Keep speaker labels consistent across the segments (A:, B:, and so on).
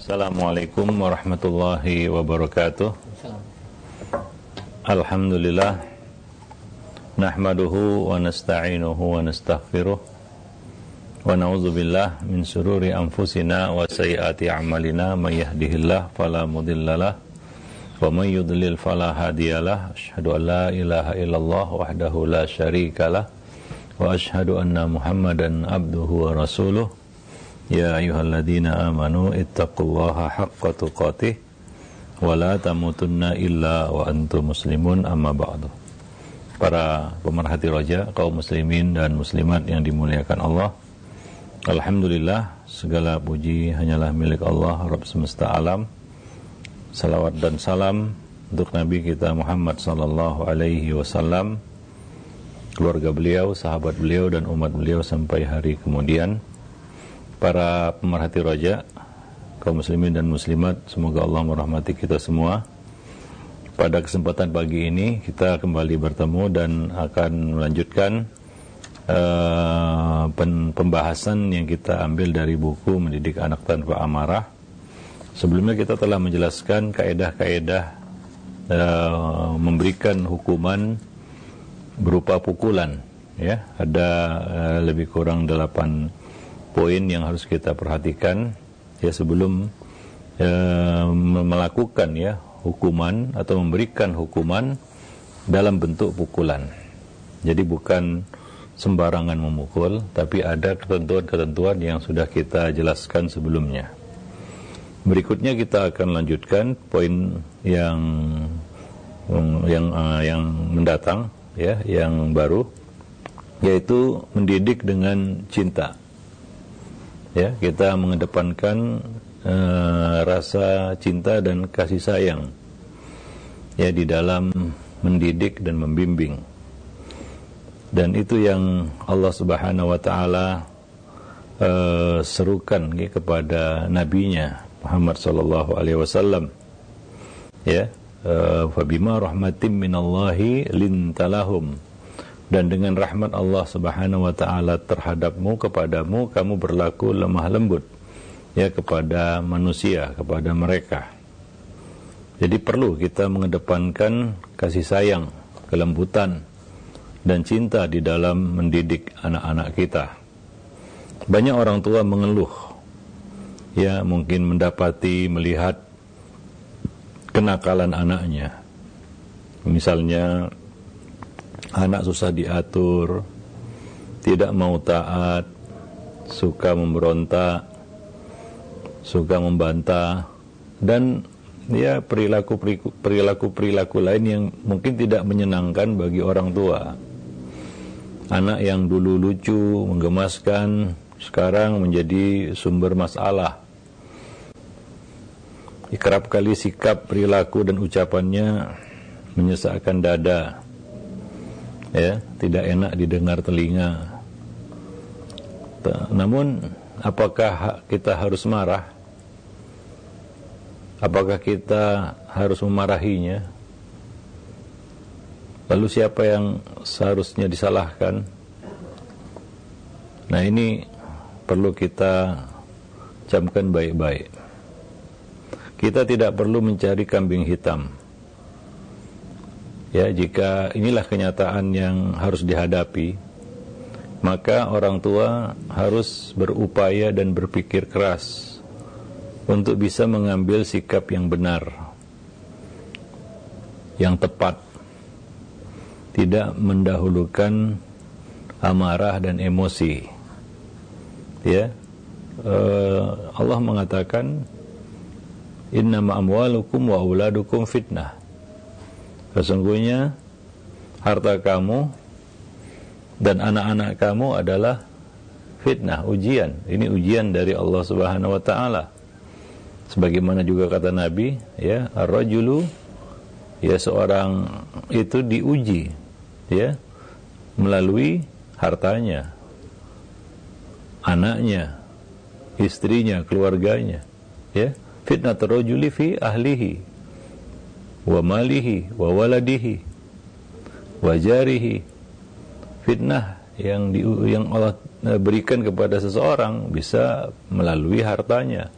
A: Assalamualaikum warahmatullahi wabarakatuh. Alhamdulillah, nahmaduhu wa nasta'inuhu wa nastaghfiruh, wa na'udzubillah min sururi anfusina wa sayyiati a'malina, may yahdihillah fala mudhillalah wa may yudlil fala hadiyalah. Asyhadu an la ilaha illallah wahdahu la syarikalah wa asyhadu anna Muhammadan abduhu wa rasuluh. Ya ayyuhalladzina amanu ittaqullaha haqqa tuqatih wa la tamutunna illa wa antum muslimun, amma ba'du. Para pemerhati roja, kaum muslimin dan muslimat yang dimuliakan Allah, alhamdulillah, segala puji hanyalah milik Allah, Rabb semesta alam. Salawat dan salam untuk Nabi kita Muhammad sallallahu alaihi wasallam, keluarga beliau, sahabat beliau dan umat beliau sampai hari kemudian. Para pemerhati roja, kaum muslimin dan muslimat, semoga Allah merahmati kita semua. Pada kesempatan pagi ini kita kembali bertemu dan akan melanjutkan pembahasan yang kita ambil dari buku Mendidik Anak Tanpa Amarah. Sebelumnya kita telah menjelaskan kaedah-kaedah memberikan hukuman berupa pukulan. Ya, ada lebih kurang 8 poin yang harus kita perhatikan ya sebelum melakukan ya hukuman atau memberikan hukuman dalam bentuk pukulan. Jadi bukan sembarangan memukul, tapi ada ketentuan-ketentuan yang sudah kita jelaskan sebelumnya. Berikutnya kita akan lanjutkan poin yang mendatang ya, yang baru, yaitu mendidik dengan cinta. Ya, kita mengedepankan rasa cinta dan kasih sayang ya di dalam mendidik dan membimbing. Dan itu yang Allah Subhanahu wa taala serukan ya, kepada nabinya Muhammad sallallahu alaihi wasallam. Ya, fa bima rahmatin minallahi lintalahum. Dan dengan rahmat Allah Subhanahu wa taala terhadapmu, kepadamu, kamu berlaku lemah lembut ya kepada manusia, kepada mereka. Jadi perlu kita mengedepankan kasih sayang, kelembutan dan cinta di dalam mendidik anak-anak kita. Banyak orang tua mengeluh ya, mungkin mendapati melihat kenakalan anaknya. Misalnya anak susah diatur, tidak mau taat, suka memberontak, suka membantah, dan ya perilaku lain yang mungkin tidak menyenangkan bagi orang tua. Anak yang dulu lucu, menggemaskan, sekarang menjadi sumber masalah. Kerap kali sikap, perilaku dan ucapannya menyesakkan dada. Ya, tidak enak didengar telinga. Namun, apakah kita harus marah? Apakah kita harus memarahinya? Lalu siapa yang seharusnya disalahkan? Nah, ini perlu kita camkan baik-baik. Kita tidak perlu mencari kambing hitam. Ya, jika inilah kenyataan yang harus dihadapi, maka orang tua harus berupaya dan berpikir keras untuk bisa mengambil sikap yang benar, yang tepat, tidak mendahulukan amarah dan emosi. Ya, Allah mengatakan, innama amwalukum wa auladukum fitnah. Sesungguhnya harta kamu dan anak-anak kamu adalah fitnah, ujian. Ini ujian dari Allah Subhanahu wa taala. Sebagaimana juga kata Nabi, ya, ar-rajulu, ya, seorang itu diuji ya melalui hartanya, anaknya, istrinya, keluarganya, ya. Fitnatur rajuli fi ahlihi wa malihi wa waladihi wa jarihi. Fitnah yang Allah berikan kepada seseorang bisa melalui hartanya,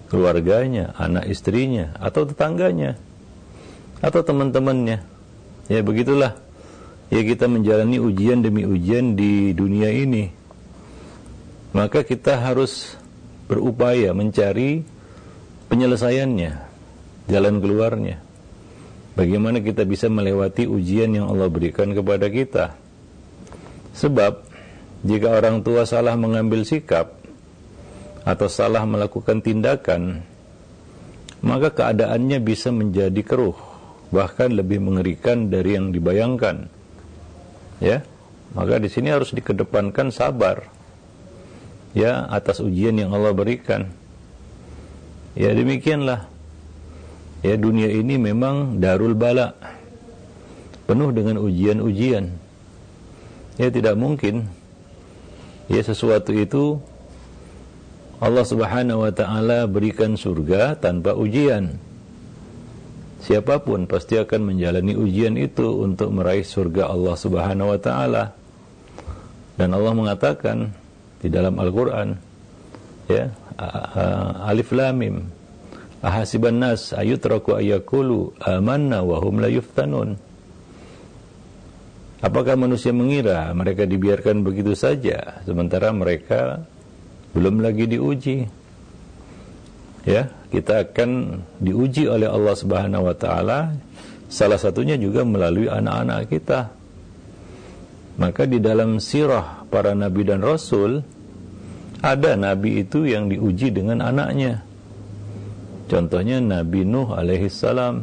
A: keluarganya, anak istrinya, atau tetangganya, atau teman-temannya. Ya begitulah. Ya kita menjalani ujian demi ujian di dunia ini. Maka kita harus berupaya mencari penyelesaiannya, jalan keluarnya. Bagaimana kita bisa melewati ujian yang Allah berikan kepada kita. Sebab jika orang tua salah mengambil sikap atau salah melakukan tindakan, maka keadaannya bisa menjadi keruh, bahkan lebih mengerikan dari yang dibayangkan. Ya, maka di sini harus dikedepankan sabar, ya, atas ujian yang Allah berikan. Ya demikianlah. Ya dunia ini memang darul bala, penuh dengan ujian-ujian. Ya tidak mungkin ya sesuatu itu Allah Subhanahu wa taala berikan surga tanpa ujian. Siapapun pasti akan menjalani ujian itu untuk meraih surga Allah Subhanahu wa taala. Dan Allah mengatakan di dalam Al-Qur'an, ya, Alif Lam Mim, ahasiban nas ayutraku ayakulu amanna wa hum la yuftanun. Apakah manusia mengira mereka dibiarkan begitu saja sementara mereka belum lagi diuji? Ya, kita akan diuji oleh Allah Subhanahu wa taala, salah satunya juga melalui anak-anak kita. Maka di dalam sirah para nabi dan rasul, ada nabi itu yang diuji dengan anaknya. Contohnya Nabi Nuh alaihissalam,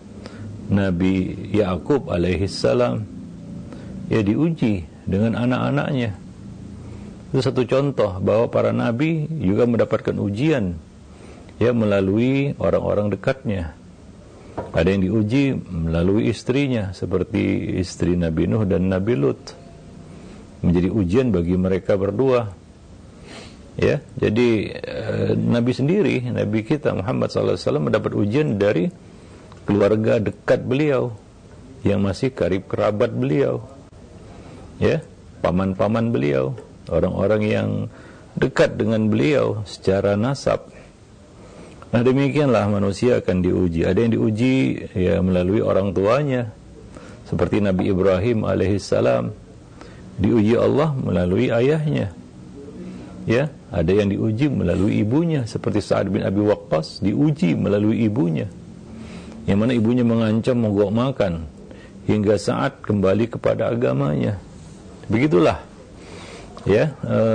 A: Nabi Yakub alaihissalam, ya diuji dengan anak-anaknya. Itu satu contoh bahwa para nabi juga mendapatkan ujian, ya, melalui orang-orang dekatnya. Ada yang diuji melalui istrinya, seperti istri Nabi Nuh dan Nabi Lut, menjadi ujian bagi mereka berdua. Ya, jadi Nabi sendiri, Nabi kita Muhammad SAW mendapat ujian dari keluarga dekat beliau, yang masih karib kerabat beliau, ya, paman-paman beliau, orang-orang yang dekat dengan beliau secara nasab. Nah demikianlah manusia akan diuji. Ada yang diuji ya melalui orang tuanya, seperti Nabi Ibrahim alaihissalam diuji Allah melalui ayahnya. Ya, ada yang diuji melalui ibunya, seperti Sa'ad bin Abi Waqqas diuji melalui ibunya, yang mana ibunya mengancam mogok makan hingga Sa'ad kembali kepada agamanya. Begitulah, ya,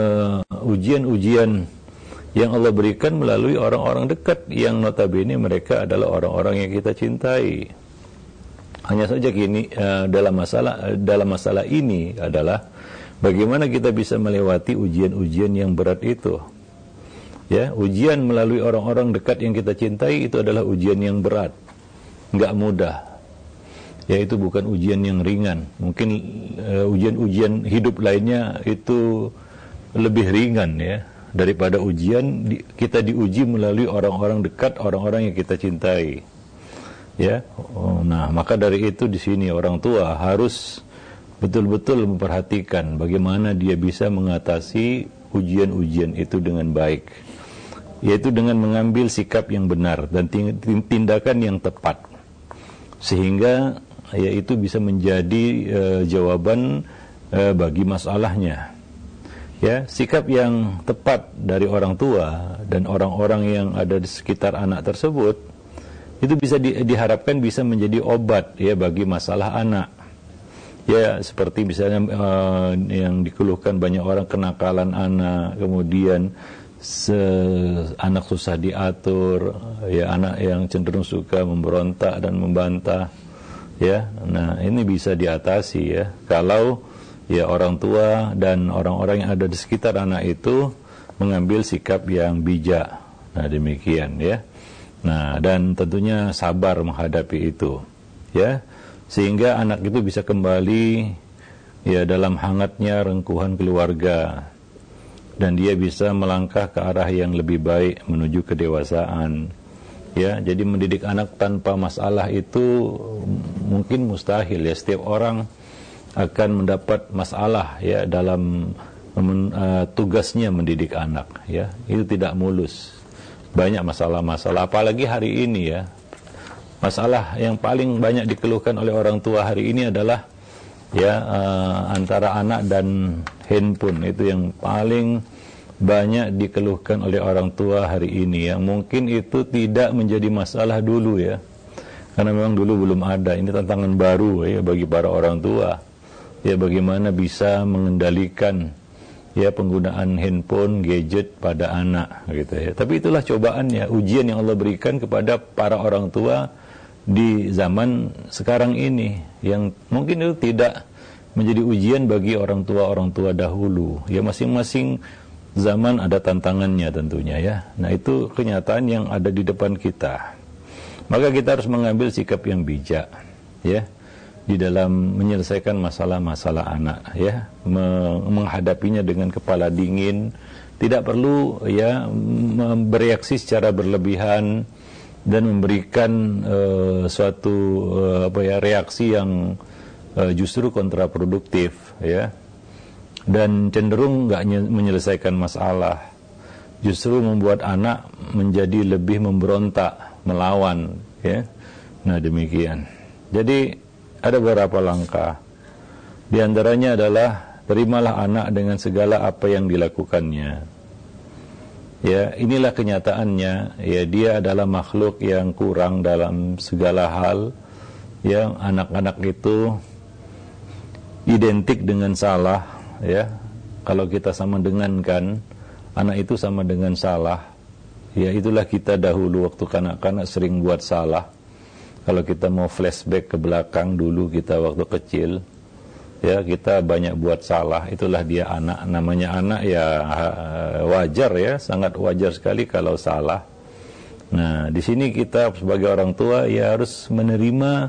A: ujian-ujian yang Allah berikan melalui orang-orang dekat yang notabene mereka adalah orang-orang yang kita cintai. Hanya saja kini dalam masalah ini adalah bagaimana kita bisa melewati ujian-ujian yang berat itu. Ya, ujian melalui orang-orang dekat yang kita cintai itu adalah ujian yang berat, enggak mudah. Ya, itu bukan ujian yang ringan. Mungkin ujian-ujian hidup lainnya itu lebih ringan, ya, daripada ujian kita diuji melalui orang-orang dekat, orang-orang yang kita cintai. Ya, nah maka dari itu di sini orang tua harus betul-betul memperhatikan bagaimana dia bisa mengatasi ujian-ujian itu dengan baik, yaitu dengan mengambil sikap yang benar dan tindakan yang tepat, sehingga yaitu bisa menjadi jawaban bagi masalahnya. Ya, sikap yang tepat dari orang tua dan orang-orang yang ada di sekitar anak tersebut itu bisa diharapkan bisa menjadi obat, ya, bagi masalah anak. Ya, seperti misalnya yang dikeluhkan banyak orang, kenakalan anak, kemudian anak susah diatur, ya, anak yang cenderung suka memberontak dan membantah, ya. Nah, ini bisa diatasi, ya, kalau ya orang tua dan orang-orang yang ada di sekitar anak itu mengambil sikap yang bijak. Nah, demikian, ya. Nah, dan tentunya sabar menghadapi itu, ya, sehingga anak itu bisa kembali, ya, dalam hangatnya rengkuhan keluarga, dan dia bisa melangkah ke arah yang lebih baik menuju kedewasaan. Ya, jadi mendidik anak tanpa masalah itu mungkin mustahil, ya. Setiap orang akan mendapat masalah, ya, dalam tugasnya mendidik anak, ya. Itu tidak mulus. banyak masalah-masalah, apalagi hari ini ya. Masalah yang paling banyak dikeluhkan oleh orang tua hari ini adalah ya antara anak dan handphone. Itu yang paling banyak dikeluhkan oleh orang tua hari ini, yang mungkin itu tidak menjadi masalah dulu ya, karena memang dulu belum ada. Ini tantangan baru ya bagi para orang tua ya, bagaimana bisa mengendalikan ya penggunaan handphone, gadget pada anak gitu ya. Tapi itulah cobaannya, ujian yang Allah berikan kepada para orang tua di zaman sekarang ini, yang mungkin itu tidak menjadi ujian bagi orang tua dahulu ya. Masing-masing zaman ada tantangannya tentunya ya. Nah, itu kenyataan yang ada di depan kita. Maka kita harus mengambil sikap yang bijak ya di dalam menyelesaikan masalah-masalah anak ya, menghadapinya dengan kepala dingin, tidak perlu ya bereaksi secara berlebihan dan memberikan suatu reaksi yang justru kontraproduktif ya, dan cenderung nggak menyelesaikan masalah, justru membuat anak menjadi lebih memberontak, melawan ya. Nah, demikian. Jadi ada beberapa langkah. Di antaranya adalah terimalah anak dengan segala apa yang dilakukannya. Ya, inilah kenyataannya. Ya, dia adalah makhluk yang kurang dalam segala hal. Ya, anak-anak itu identik dengan salah. Ya, kalau kita sama dengankan, anak itu sama dengan salah. Ya, itulah kita dahulu waktu kanak-kanak sering buat salah. Kalau kita mau flashback ke belakang dulu kita waktu kecil, ya kita banyak buat salah. Itulah dia anak. Namanya anak ya wajar ya, sangat wajar sekali kalau salah. Nah, di sini kita sebagai orang tua ya harus menerima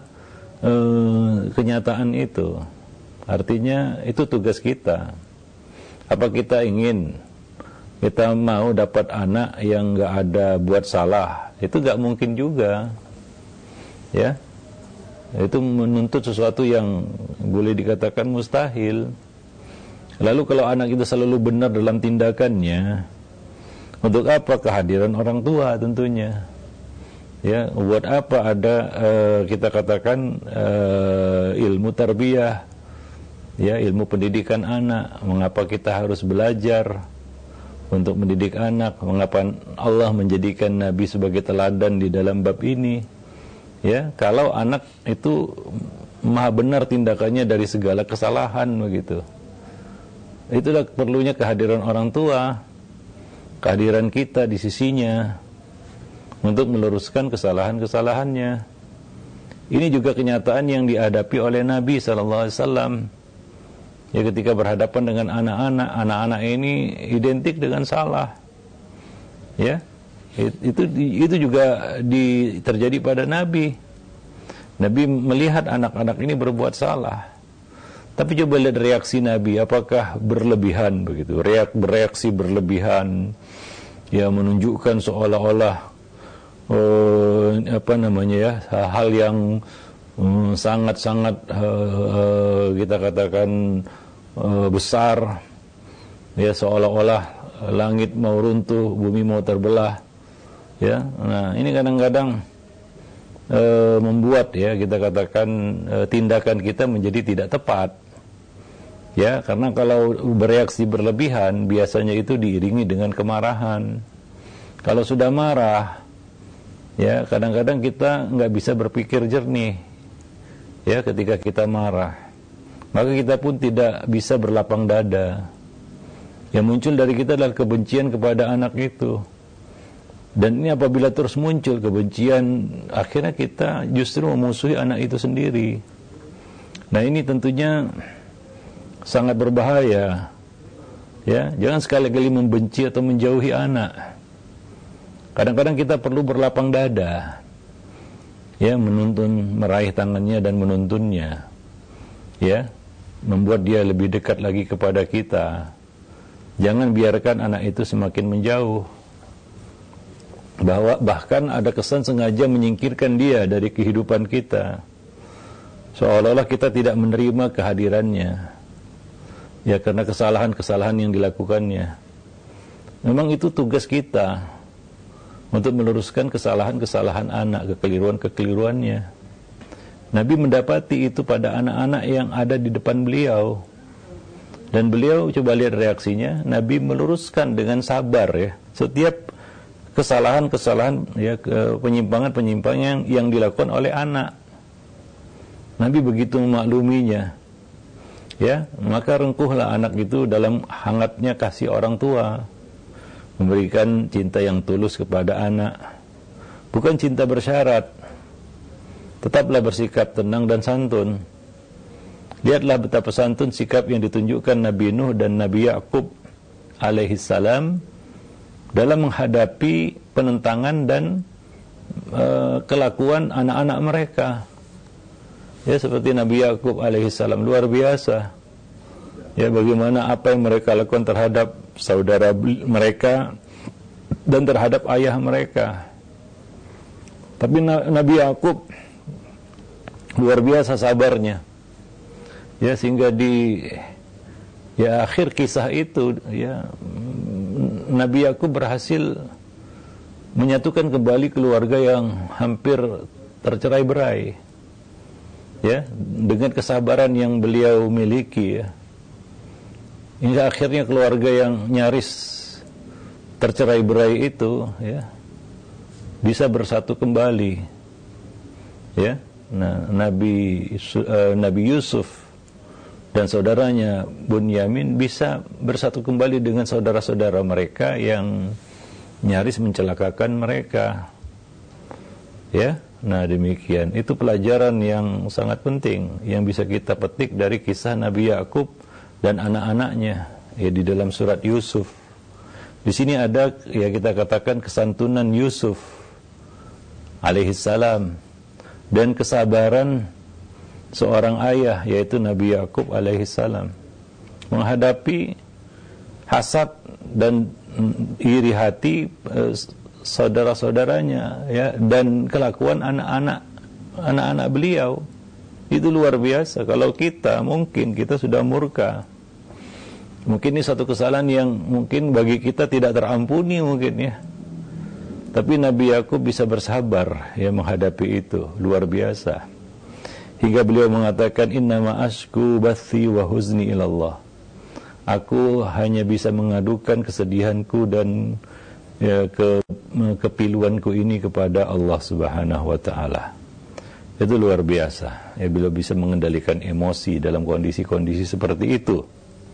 A: kenyataan itu. Artinya itu tugas kita. Apa kita ingin, kita mau dapat anak yang nggak ada buat salah? Itu nggak mungkin juga. Ya, itu menuntut sesuatu yang boleh dikatakan mustahil. Lalu kalau anak itu selalu benar dalam tindakannya, untuk apa kehadiran orang tua tentunya? Ya, buat apa ada kita katakan ilmu tarbiyah, ya ilmu pendidikan anak? Mengapa kita harus belajar untuk mendidik anak? Mengapa Allah menjadikan Nabi sebagai teladan di dalam bab ini? Ya, kalau anak itu maha benar tindakannya dari segala kesalahan begitu. Itulah perlunya kehadiran orang tua, kehadiran kita di sisinya untuk meluruskan kesalahan-kesalahannya. Ini juga kenyataan yang dihadapi oleh Nabi SAW. Ya, ketika berhadapan dengan anak-anak, anak-anak ini identik dengan salah. Ya. Itu juga terjadi pada Nabi. Nabi melihat anak-anak ini berbuat salah. Tapi coba lihat reaksi Nabi, apakah berlebihan begitu? Bereaksi berlebihan, ya menunjukkan seolah-olah hal yang sangat-sangat kita katakan besar, ya seolah-olah langit mau runtuh, bumi mau terbelah. Ya, nah ini kadang-kadang membuat ya kita katakan tindakan kita menjadi tidak tepat. Ya, karena kalau bereaksi berlebihan biasanya itu diiringi dengan kemarahan. Kalau sudah marah, ya kadang-kadang kita nggak bisa berpikir jernih. Ya, ketika kita marah, maka kita pun tidak bisa berlapang dada. Yang muncul dari kita adalah kebencian kepada anak itu. Dan ini apabila terus muncul kebencian, akhirnya kita justru memusuhi anak itu sendiri. Nah, ini tentunya sangat berbahaya. Ya, jangan sekali-kali membenci atau menjauhi anak. Kadang-kadang kita perlu berlapang dada. Ya, menuntun, meraih tangannya dan menuntunnya. Ya, membuat dia lebih dekat lagi kepada kita. Jangan biarkan anak itu semakin menjauh. Bahkan ada kesan sengaja menyingkirkan dia dari kehidupan kita, seolah-olah kita tidak menerima kehadirannya, ya karena kesalahan-kesalahan yang dilakukannya. Memang itu tugas kita untuk meluruskan kesalahan-kesalahan anak, kekeliruan-kekeliruannya. Nabi mendapati itu pada anak-anak yang ada di depan beliau. Dan beliau, coba lihat reaksinya, Nabi meluruskan dengan sabar ya. Setiap kesalahan-kesalahan ya, penyimpangan-penyimpangan yang dilakukan oleh anak. Nabi begitu memakluminya. Ya, maka rengkuhlah anak itu dalam hangatnya kasih orang tua. Memberikan cinta yang tulus kepada anak. Bukan cinta bersyarat. Tetaplah bersikap tenang dan santun. Lihatlah betapa santun sikap yang ditunjukkan Nabi Nuh dan Nabi Yakub alaihissalam dalam menghadapi penentangan dan kelakuan anak-anak mereka. Ya, seperti Nabi Yakub alaihissalam, luar biasa. Ya, bagaimana apa yang mereka lakukan terhadap saudara mereka dan terhadap ayah mereka. Tapi Nabi Yakub luar biasa sabarnya. Ya, sehingga di akhir kisah itu ya, Nabi Yakub berhasil menyatukan kembali keluarga yang hampir tercerai-berai. Ya, dengan kesabaran yang beliau miliki ya. Hingga akhirnya keluarga yang nyaris tercerai-berai itu ya bisa bersatu kembali. Ya. Nah, Nabi Yusuf dan saudaranya Bunyamin bisa bersatu kembali dengan saudara-saudara mereka yang nyaris mencelakakan mereka. Ya, nah demikian. Itu pelajaran yang sangat penting yang bisa kita petik dari kisah Nabi Yakub dan anak-anaknya ya di dalam surat Yusuf. Di sini ada ya kita katakan kesantunan Yusuf alaihissalam dan kesabaran seorang ayah yaitu Nabi Yakub alaihissalam menghadapi hasad dan iri hati saudara-saudaranya ya, dan kelakuan anak-anak beliau itu luar biasa. Kalau kita mungkin kita sudah murka, mungkin ini satu kesalahan yang mungkin bagi kita tidak terampuni mungkin ya, tapi Nabi Yakub bisa bersabar ya menghadapi itu, luar biasa. Hingga beliau mengatakan innama ashku bathi wa huzni ilallah. Aku hanya bisa mengadukan kesedihanku dan ya, kepiluanku ini kepada Allah Subhanahu wa taala. Itu luar biasa. Ya, beliau bisa mengendalikan emosi dalam kondisi-kondisi seperti itu.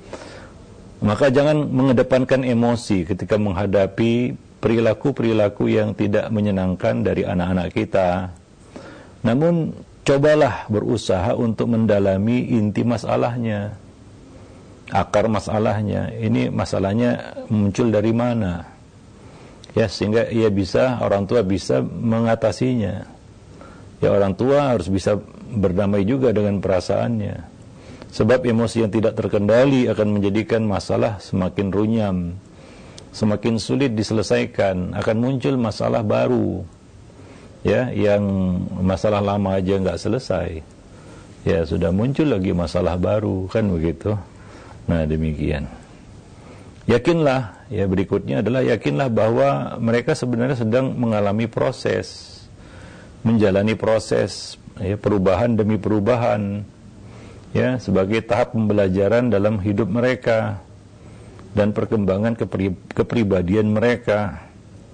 A: Maka jangan mengedepankan emosi ketika menghadapi perilaku-perilaku yang tidak menyenangkan dari anak-anak kita. Namun cobalah berusaha untuk mendalami inti masalahnya, akar masalahnya. Ini masalahnya muncul dari mana? Ya, sehingga orang tua bisa mengatasinya. Ya, orang tua harus bisa berdamai juga dengan perasaannya. Sebab emosi yang tidak terkendali akan menjadikan masalah semakin runyam, semakin sulit diselesaikan, akan muncul masalah baru. Ya, yang masalah lama aja nggak selesai, ya sudah muncul lagi masalah baru, kan begitu. Nah demikian. Yakinlah, ya berikutnya adalah yakinlah bahwa mereka sebenarnya sedang mengalami proses, menjalani proses, ya perubahan demi perubahan, ya sebagai tahap pembelajaran dalam hidup mereka dan perkembangan kepribadian mereka.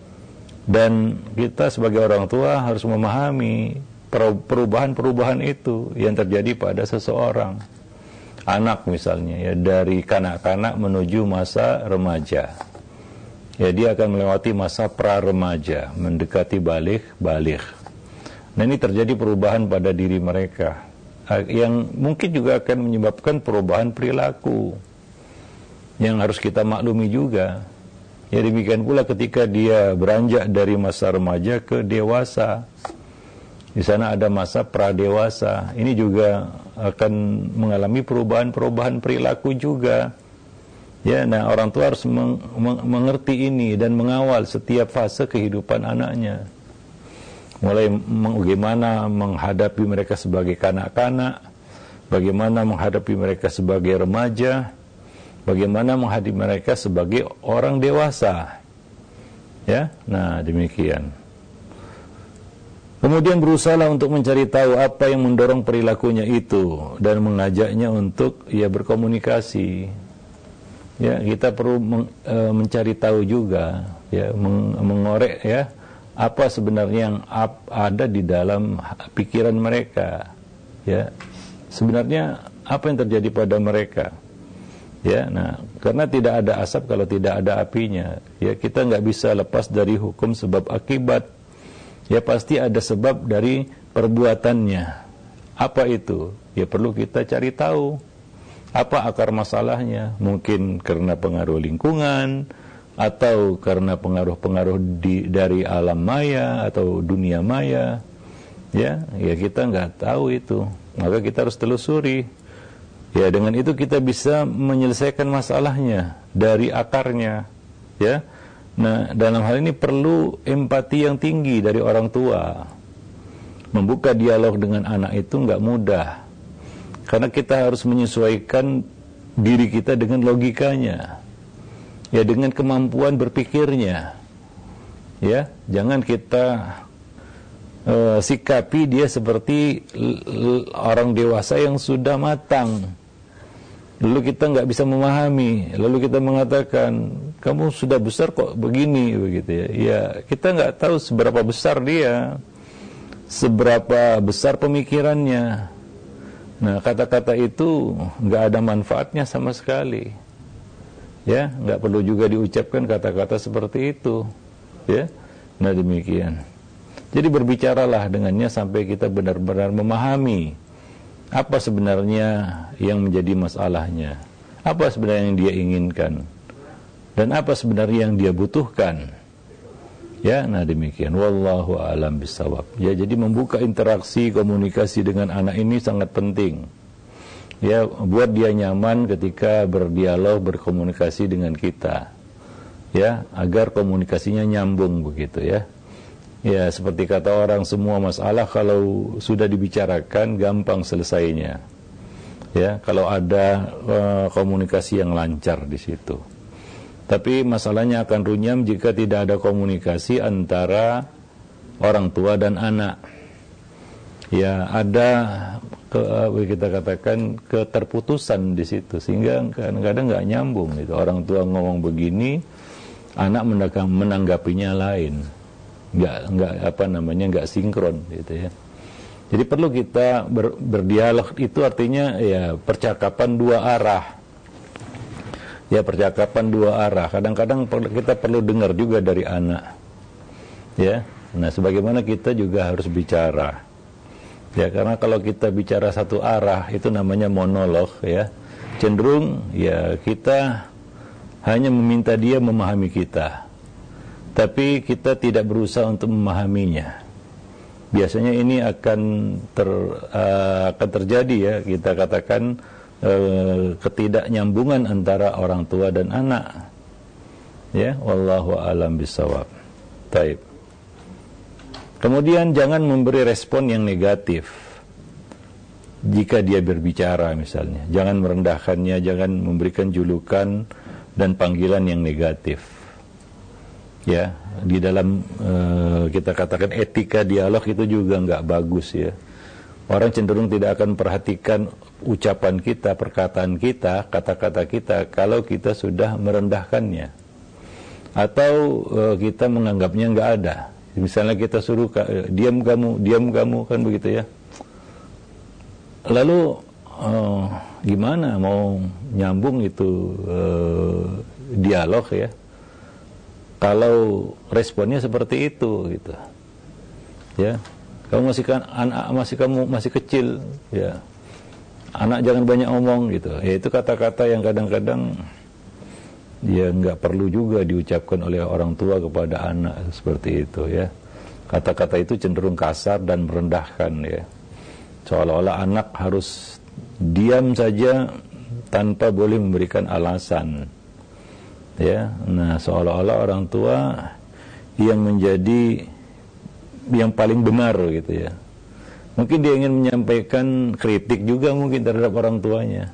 A: Dan kita sebagai orang tua harus memahami perubahan-perubahan itu yang terjadi pada seseorang. Anak misalnya, ya dari kanak-kanak menuju masa remaja. Ya dia akan melewati masa pra-remaja, mendekati balik. Nah ini terjadi perubahan pada diri mereka, yang mungkin juga akan menyebabkan perubahan perilaku, yang harus kita maklumi juga. Ya demikian pula ketika dia beranjak dari masa remaja ke dewasa. Di sana ada masa pradewasa. Ini juga akan mengalami perubahan-perubahan perilaku juga. Ya, nah orang tua harus mengerti ini dan mengawal setiap fase kehidupan anaknya. Mulai bagaimana menghadapi mereka sebagai kanak-kanak, bagaimana menghadapi mereka sebagai remaja, bagaimana menghadapi mereka sebagai orang dewasa. Ya, nah demikian. Kemudian berusaha untuk mencari tahu apa yang mendorong perilakunya itu dan mengajaknya untuk berkomunikasi. Ya, kita perlu mencari tahu juga, ya, mengorek ya apa sebenarnya yang ada di dalam pikiran mereka. Ya, sebenarnya apa yang terjadi pada mereka. Ya, nah, karena tidak ada asap kalau tidak ada apinya. Ya, kita nggak bisa lepas dari hukum sebab akibat. Ya, pasti ada sebab dari perbuatannya. Apa itu? Ya, perlu kita cari tahu. Apa akar masalahnya? Mungkin karena pengaruh lingkungan, atau karena pengaruh-pengaruh dari alam maya atau dunia maya. Ya kita nggak tahu itu. Maka kita harus telusuri. Ya, dengan itu kita bisa menyelesaikan masalahnya dari akarnya. Ya. Nah, dalam hal ini perlu empati yang tinggi dari orang tua. Membuka dialog dengan anak itu nggak mudah, karena kita harus menyesuaikan diri kita dengan logikanya, ya, dengan kemampuan berpikirnya. Ya, jangan kita sikapi dia seperti orang dewasa yang sudah matang. Lalu kita nggak bisa memahami, lalu kita mengatakan, kamu sudah besar kok begini, begitu ya. Ya, kita nggak tahu seberapa besar dia, seberapa besar pemikirannya. Nah, kata-kata itu nggak ada manfaatnya sama sekali. Ya, nggak perlu juga diucapkan kata-kata seperti itu. Ya, nah demikian. Jadi berbicaralah dengannya sampai kita benar-benar memahami apa sebenarnya yang menjadi masalahnya, apa sebenarnya yang dia inginkan, dan apa sebenarnya yang dia butuhkan. Ya, nah demikian. Wallahu a'lam bishawab. Ya, jadi membuka interaksi komunikasi dengan anak ini sangat penting. Ya, buat dia nyaman ketika berdialog, berkomunikasi dengan kita. Ya, agar komunikasinya nyambung begitu ya. Ya, seperti kata orang, semua masalah kalau sudah dibicarakan gampang selesainya. Ya, kalau ada komunikasi yang lancar di situ. Tapi masalahnya akan runyam jika tidak ada komunikasi antara orang tua dan anak. Ya, ada kita katakan keterputusan di situ, sehingga kadang-kadang nggak nyambung gitu. Orang tua ngomong begini, anak menanggapinya lain. Nggak sinkron gitu ya. Jadi perlu kita berdialog, itu artinya ya percakapan dua arah. Ya, percakapan dua arah. Kadang-kadang kita perlu dengar juga dari anak. Ya. Nah, sebagaimana kita juga harus bicara. Ya, karena kalau kita bicara satu arah itu namanya monolog ya. Cenderung ya kita hanya meminta dia memahami kita. Tapi kita tidak berusaha untuk memahaminya. Biasanya ini akan terjadi ya, kita katakan ketidaknyambungan antara orang tua dan anak. Ya, wallahu a'lam bishawab. Taib. Kemudian jangan memberi respon yang negatif jika dia berbicara misalnya. Jangan merendahkannya, jangan memberikan julukan dan panggilan yang negatif. Ya, di dalam kita katakan etika dialog itu juga nggak bagus ya. Orang cenderung tidak akan perhatikan ucapan kita, perkataan kita, kata-kata kita kalau kita sudah merendahkannya atau kita menganggapnya nggak ada. Misalnya kita suruh diam kamu kan begitu ya. Lalu gimana mau nyambung itu dialog ya? Kalau responnya seperti itu gitu. Ya. Kamu masih kecil ya. Anak jangan banyak omong gitu. Ya, itu kata-kata yang kadang-kadang ya nggak perlu juga diucapkan oleh orang tua kepada anak seperti itu ya. Kata-kata itu cenderung kasar dan merendahkan ya. Seolah-olah anak harus diam saja tanpa boleh memberikan alasan. Ya, nah seolah-olah orang tua yang menjadi yang paling benar gitu ya. Mungkin dia ingin menyampaikan kritik juga mungkin terhadap orang tuanya.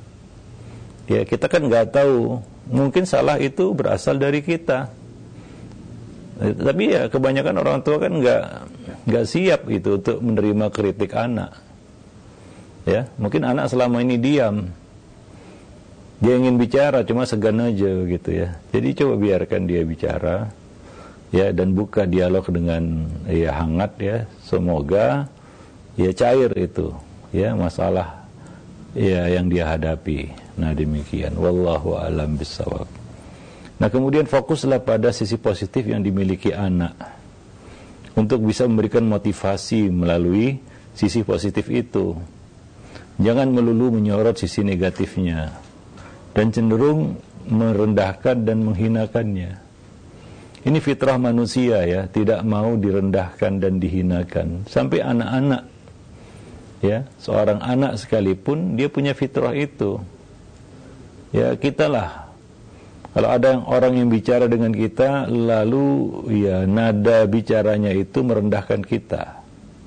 A: Ya, kita kan nggak tahu. Mungkin salah itu berasal dari kita. Tapi ya kebanyakan orang tua kan nggak siap itu untuk menerima kritik anak. Ya, mungkin anak selama ini diam. Dia ingin bicara, cuma segan aja gitu ya. Jadi coba biarkan dia bicara, ya, dan buka dialog dengan ya hangat ya. Semoga ya cair itu, ya, masalah ya yang dia hadapi. Nah demikian. Wallahu a'lam bishawab. Nah kemudian fokuslah pada sisi positif yang dimiliki anak untuk bisa memberikan motivasi melalui sisi positif itu. Jangan melulu menyorot sisi negatifnya dan cenderung merendahkan dan menghinakannya. Ini fitrah manusia ya, tidak mau direndahkan dan dihinakan. Sampai anak-anak, ya, seorang anak sekalipun dia punya fitrah itu. Ya kita lah. Kalau ada orang yang bicara dengan kita, lalu ya nada bicaranya itu merendahkan kita,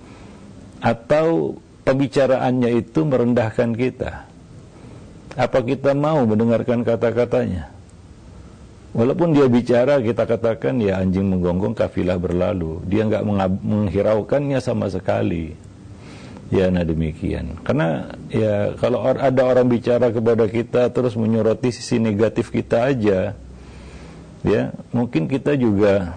A: atau pembicaraannya itu merendahkan kita, apa kita mau mendengarkan kata-katanya? Walaupun dia bicara, kita katakan ya anjing menggonggong kafilah berlalu, dia nggak menghiraukannya sama sekali. Ya, nah demikian. Karena ya kalau ada orang bicara kepada kita terus menyoroti sisi negatif kita aja, ya mungkin kita juga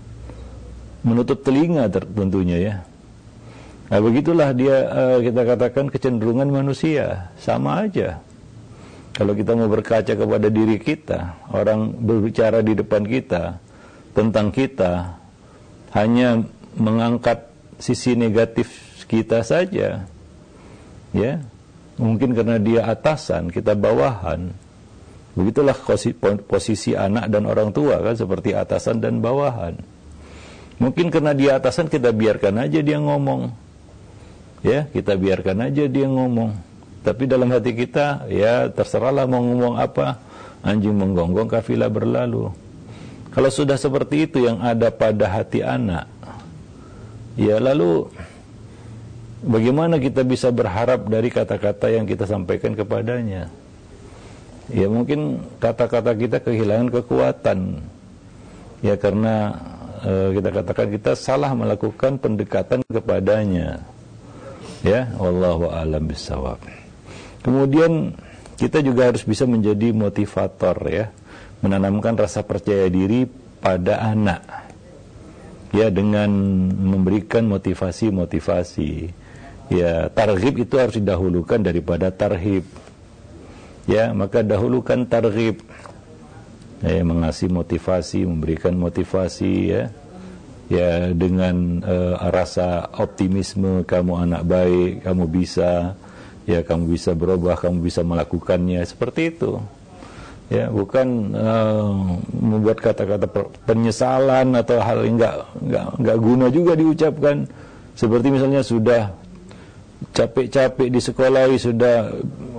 A: menutup telinga tentunya ya. Nah begitulah dia kita katakan kecenderungan manusia, sama aja. Kalau kita mau berkaca kepada diri kita, orang berbicara di depan kita tentang kita hanya mengangkat sisi negatif kita saja, ya mungkin karena dia atasan, kita bawahan. Begitulah posisi anak dan orang tua kan, seperti atasan dan bawahan. Mungkin karena dia atasan, kita biarkan aja dia ngomong, ya kita biarkan aja dia ngomong. Tapi dalam hati kita, ya terserahlah mau ngomong apa, anjing menggonggong kafilah berlalu. Kalau sudah seperti itu yang ada pada hati anak, ya lalu bagaimana kita bisa berharap dari kata-kata yang kita sampaikan kepadanya? Ya mungkin kata-kata kita kehilangan kekuatan. Ya karena kita katakan kita salah melakukan pendekatan kepadanya. Ya, wallahu a'lam bishawab. Kemudian kita juga harus bisa menjadi motivator ya, menanamkan rasa percaya diri pada anak. Ya dengan memberikan motivasi-motivasi. Ya, targhib itu harus didahulukan daripada tarhib. Ya, maka dahulukan targhib. Ya, mengasih motivasi, memberikan motivasi ya. Ya, dengan rasa optimisme, kamu anak baik, kamu bisa, ya kamu bisa berubah, kamu bisa melakukannya, seperti itu. Ya, bukan membuat kata-kata penyesalan atau hal yang enggak guna juga diucapkan. Seperti misalnya sudah capek-capek di sekolah, sudah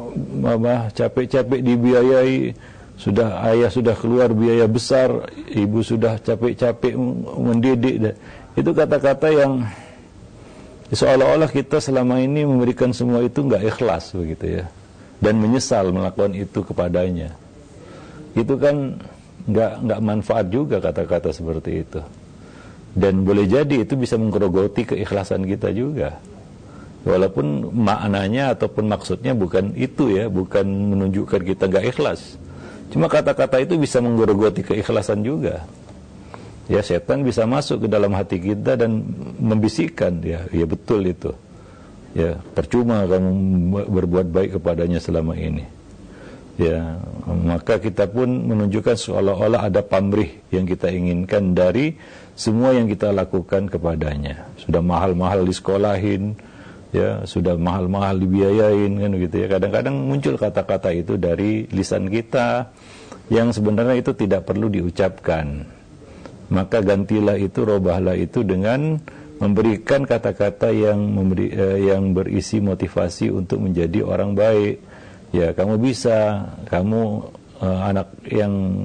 A: capek-capek dibiayai, sudah ayah sudah keluar biaya besar, ibu sudah capek-capek mendidik. Itu kata-kata yang seolah-olah kita selama ini memberikan semua itu enggak ikhlas begitu ya, dan menyesal melakukan itu kepadanya. Itu kan enggak manfaat juga kata-kata seperti itu, dan boleh jadi itu bisa menggerogoti keikhlasan kita juga. Walaupun maknanya ataupun maksudnya bukan itu ya, bukan menunjukkan kita gak ikhlas. Cuma kata-kata itu bisa menggerogoti keikhlasan juga. Ya setan bisa masuk ke dalam hati kita dan membisikkan, ya betul itu. Ya percuma kamu berbuat baik kepadanya selama ini. Ya maka kita pun menunjukkan seolah-olah ada pamrih yang kita inginkan dari semua yang kita lakukan kepadanya. Sudah mahal-mahal disekolahin, ya sudah mahal-mahal dibiayain kan gitu ya. Kadang-kadang muncul kata-kata itu dari lisan kita yang sebenarnya itu tidak perlu diucapkan. Maka gantilah itu, robahlah itu dengan memberikan kata-kata yang berisi motivasi untuk menjadi orang baik. Ya kamu bisa, kamu anak yang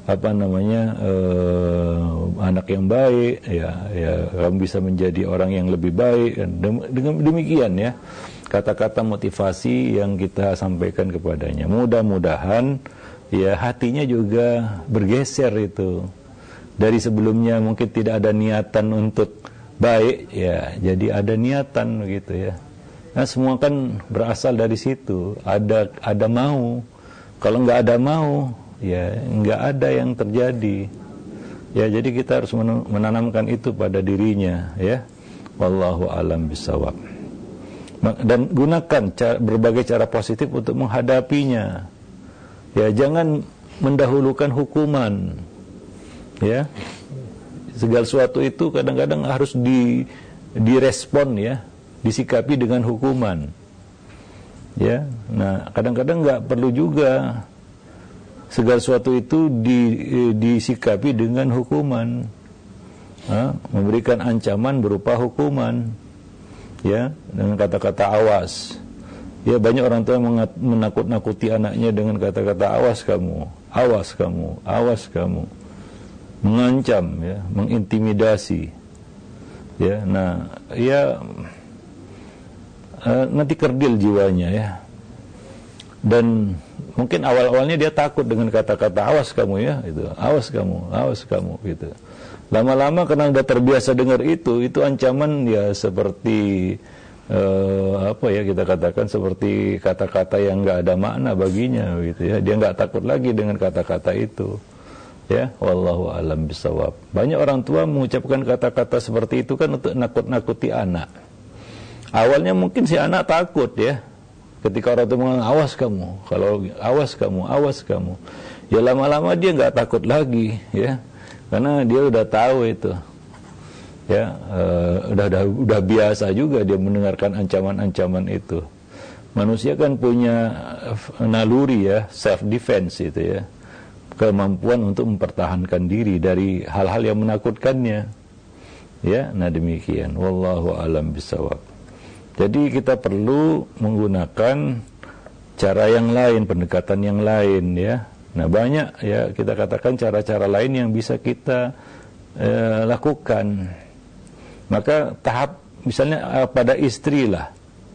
A: anak yang baik, ya kamu bisa menjadi orang yang lebih baik. Dengan demikian ya, kata-kata motivasi yang kita sampaikan kepadanya. Mudah-mudahan ya hatinya juga bergeser itu. dari sebelumnya mungkin tidak ada niatan untuk baik, ya jadi ada niatan begitu ya. Nah semua kan berasal dari situ, ada mau. Kalau nggak ada mau, ya nggak ada yang terjadi. Ya jadi kita harus menanamkan itu pada dirinya, ya. Wallahu a'lam bishawab. Dan gunakan berbagai cara positif untuk menghadapinya. Ya jangan mendahulukan hukuman. Ya. Segala sesuatu itu kadang-kadang harus direspon ya, disikapi dengan hukuman. Ya. Nah, kadang-kadang nggak perlu juga segala sesuatu itu disikapi dengan hukuman. Memberikan ancaman berupa hukuman. Ya, dengan kata-kata awas. Ya, banyak orang tua yang menakut-nakuti anaknya dengan kata-kata awas kamu, awas kamu, awas kamu. Mengancam ya, mengintimidasi. Ya, nah, ya nanti kerdil jiwanya ya. Dan mungkin awal-awalnya dia takut dengan kata-kata awas kamu ya, itu. Awas kamu gitu. Lama-lama karena udah terbiasa dengar itu ancaman ya seperti apa ya kita katakan seperti kata-kata yang enggak ada makna baginya gitu ya. Dia enggak takut lagi dengan kata-kata itu. Ya, wallahu a'lam bishawab. Banyak orang tua mengucapkan kata-kata seperti itu kan untuk nakut-nakuti anak. Awalnya mungkin si anak takut ya. Ketika orang tua mengatakan awas kamu, kalau awas kamu. Ya lama-lama dia enggak takut lagi ya. Karena dia udah tahu itu. Ya, udah biasa juga dia mendengarkan ancaman-ancaman itu. Manusia kan punya naluri ya, self defense itu ya. Kemampuan untuk mempertahankan diri dari hal-hal yang menakutkannya. Ya, nah demikian. Wallahu a'lam bishawab. Jadi kita perlu menggunakan cara yang lain, pendekatan yang lain ya. Nah, banyak ya kita katakan cara-cara lain yang bisa kita lakukan. Maka tahap misalnya pada istri lah.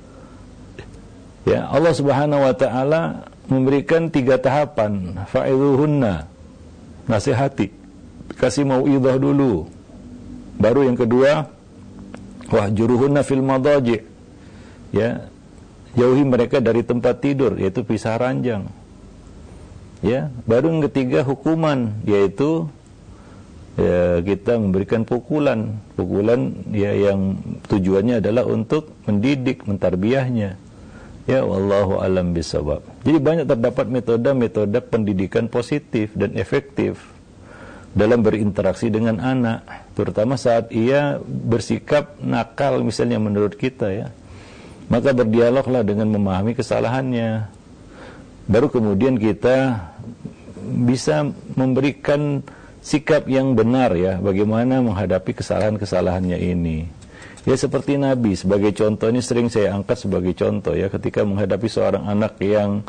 A: Ya, Allah Subhanahu wa taala memberikan 3 tahapan. Fa'idhuhunna, nasihati, kasih mau'idhah dulu. Baru yang kedua, wahjuruhunna fil madaji', ya, jauhi mereka dari tempat tidur, yaitu pisah ranjang. Ya, baru yang ketiga hukuman, yaitu ya, kita memberikan pukulan ya yang tujuannya adalah untuk mendidik, mentarbiyahnya. Ya, wallahu alam bisawab. Jadi banyak terdapat metode-metode pendidikan positif dan efektif dalam berinteraksi dengan anak, terutama saat ia bersikap nakal misalnya menurut kita ya. Maka berdialoglah dengan memahami kesalahannya. Baru kemudian kita bisa memberikan sikap yang benar ya, bagaimana menghadapi kesalahan-kesalahannya ini. Ya seperti Nabi sebagai contoh, ini sering saya angkat sebagai contoh ya, ketika menghadapi seorang anak yang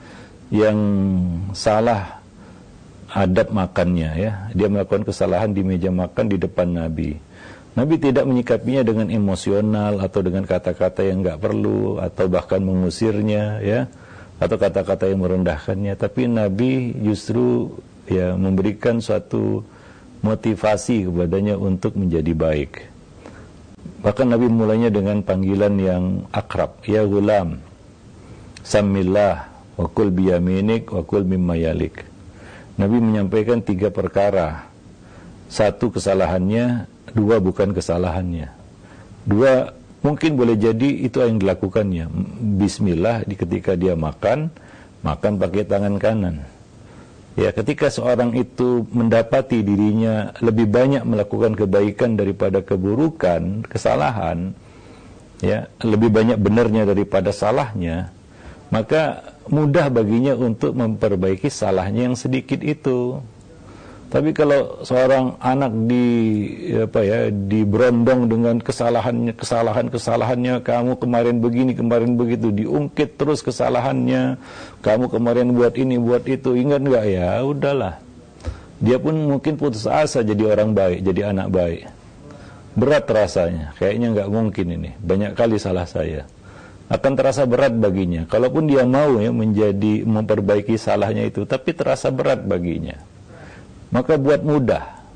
A: salah adab makannya ya, dia melakukan kesalahan di meja makan di depan Nabi. Nabi tidak menyikapinya dengan emosional atau dengan kata-kata yang enggak perlu atau bahkan mengusirnya ya, atau kata-kata yang merendahkannya, tapi Nabi justru ya memberikan suatu motivasi kepadanya untuk menjadi baik. Bahkan Nabi mulainya dengan panggilan yang akrab, ya gulam, samillah, wa kul biyaminik, wa kul mimma yalik. Nabi menyampaikan 3 perkara. 1 kesalahannya, 2 bukan kesalahannya. 2 mungkin boleh jadi itu yang dilakukannya. Bismillah ketika dia makan pakai tangan kanan. Ya, ketika seorang itu mendapati dirinya lebih banyak melakukan kebaikan daripada keburukan, kesalahan, ya, lebih banyak benarnya daripada salahnya, maka mudah baginya untuk memperbaiki salahnya yang sedikit itu. Tapi kalau seorang anak diberondong dengan kesalahannya, kamu kemarin begini, kemarin begitu, diungkit terus kesalahannya, kamu kemarin buat ini, buat itu, ingat enggak ya, udahlah. Dia pun mungkin putus asa jadi orang baik, jadi anak baik. Berat rasanya, kayaknya enggak mungkin ini, banyak kali salah saya. Akan terasa berat baginya. Kalaupun dia mau ya memperbaiki salahnya itu, tapi terasa berat baginya. Maka buat mudah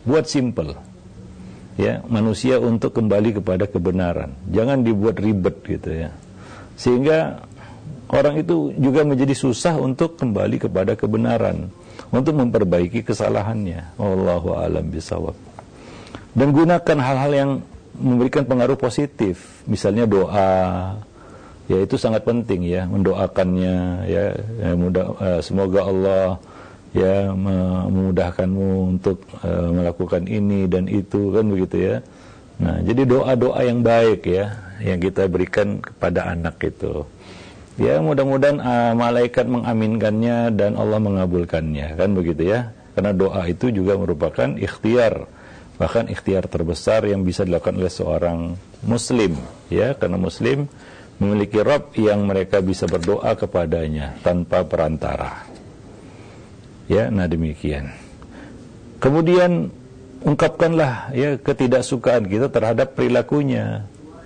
A: buat simple. Ya, manusia untuk kembali kepada kebenaran. Jangan dibuat ribet gitu ya. Sehingga orang itu juga menjadi susah untuk kembali kepada kebenaran, untuk memperbaiki kesalahannya. Wallahu a'lam bishawab. Dan gunakan hal-hal yang memberikan pengaruh positif, misalnya doa. Ya, itu sangat penting ya, mendoakannya ya, semoga Allah ya memudahkanmu untuk melakukan ini dan itu, kan begitu ya. Nah, jadi doa-doa yang baik ya yang kita berikan kepada anak itu. Ya, mudah-mudahan malaikat mengaminkannya dan Allah mengabulkannya, kan begitu ya. Karena doa itu juga merupakan ikhtiar, bahkan ikhtiar terbesar yang bisa dilakukan oleh seorang muslim ya, karena muslim memiliki Rabb yang mereka bisa berdoa kepadanya tanpa perantara. Ya, nah demikian. Kemudian ungkapkanlah ya ketidaksukaan kita terhadap perilakunya,